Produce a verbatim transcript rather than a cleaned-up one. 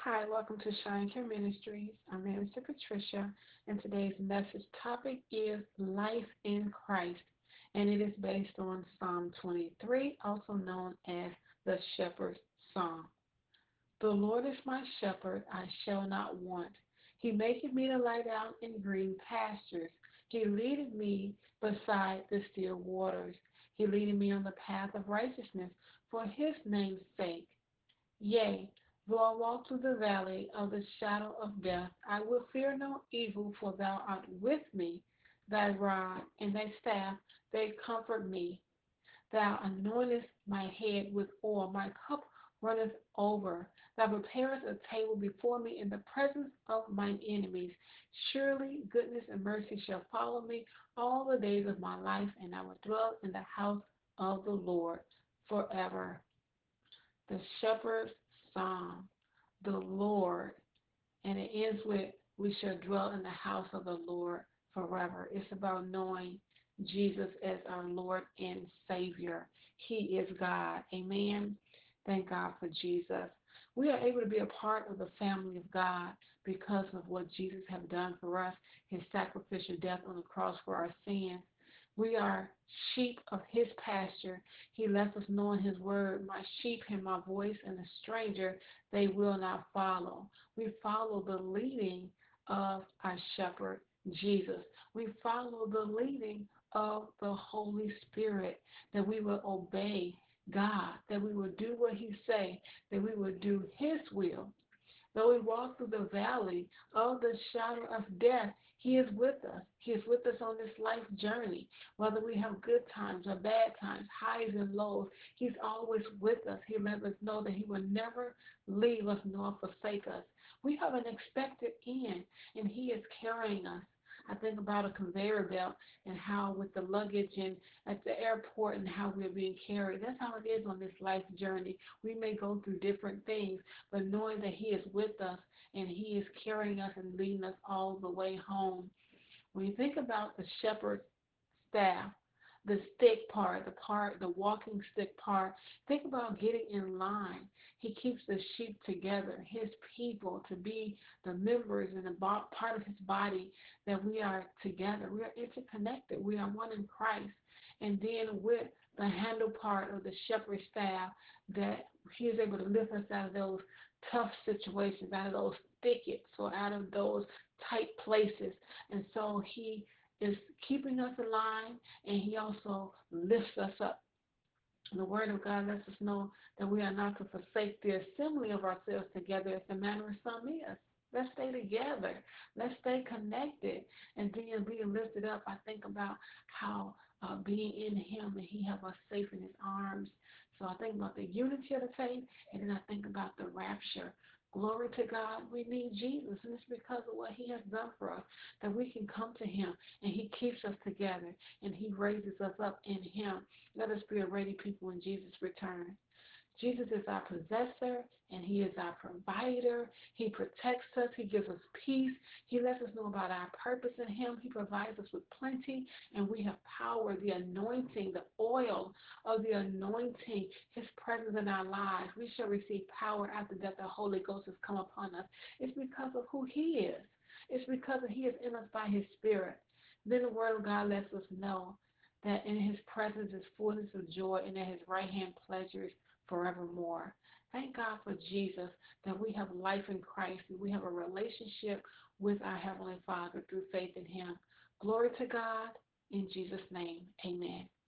Hi, welcome to Shine Care Ministries. I'm Minister Patricia, and today's message topic is Life in Christ, and it is based on Psalm twenty-three, also known as the Shepherd's Psalm. The Lord is my shepherd, I shall not want. He maketh me to lie down in green pastures. He leadeth me beside the still waters. He leadeth me on the path of righteousness for his name's sake. Yea, though I walk through the valley of the shadow of death, I will fear no evil, for thou art with me. Thy rod and thy staff, they comfort me. Thou anointest my head with oil, my cup runneth over. Thou preparest a table before me in the presence of mine enemies. Surely goodness and mercy shall follow me all the days of my life, and I will dwell in the house of the Lord forever. The shepherd's psalm, the Lord, and it ends with, we shall dwell in the house of the Lord forever. It's about knowing Jesus as our Lord and Savior. He is God. Amen. Thank God for Jesus. We are able to be a part of the family of God because of what Jesus has done for us, his sacrificial death on the cross for our sins. We are sheep of his pasture. He lets us know in his word, my sheep hear my voice, and the stranger they will not follow. We follow the leading of our shepherd, Jesus. We follow the leading of the Holy Spirit, that we will obey God, that we will do what he say, that we will do his will. Though we walk through the valley of the shadow of death, he is with us. He is with us on this life journey. Whether we have good times or bad times, highs and lows, he's always with us. He lets us know that he will never leave us nor forsake us. We have an expected end, and he is carrying us. I think about a conveyor belt and how with the luggage and at the airport and how we're being carried. That's how it is on this life journey. We may go through different things, but knowing that he is with us and he is carrying us and leading us all the way home. When you think about the shepherd's staff, the stick part, the part, the walking stick part, think about getting in line. He keeps the sheep together, his people, to be the members and the part of his body, that we are together. We are interconnected. We are one in Christ. And then with the handle part of the shepherd's staff, that he is able to lift us out of those tough situations, out of those thickets, or out of those tight places. And so he is keeping us alive, and he also lifts us up. The word of God lets us know that we are not to forsake the assembly of ourselves together as the manner of some is. Let's stay together. Let's stay connected. And then being lifted up, I think about how uh, being in him and he have us safe in his arms. So I think about the unity of the faith, and then I think about the rapture. Glory to God. We need Jesus, and it's because of what he has done for us that we can come to him, and he keeps us together, and he raises us up in him. Let us be a ready people when Jesus returns. Jesus is our possessor, and he is our provider. He protects us. He gives us peace. He lets us know about our purpose in him. He provides us with plenty, and we have power, the anointing, the oil of the anointing, his presence in our lives. We shall receive power after that the Holy Ghost has come upon us. It's because of who he is. It's because he is in us by his spirit. Then the word of God lets us know that in his presence is fullness of joy, and at his right hand pleasures forevermore. Thank God for Jesus, that we have life in Christ, and we have a relationship with our Heavenly Father through faith in him. Glory to God. In Jesus' name, amen.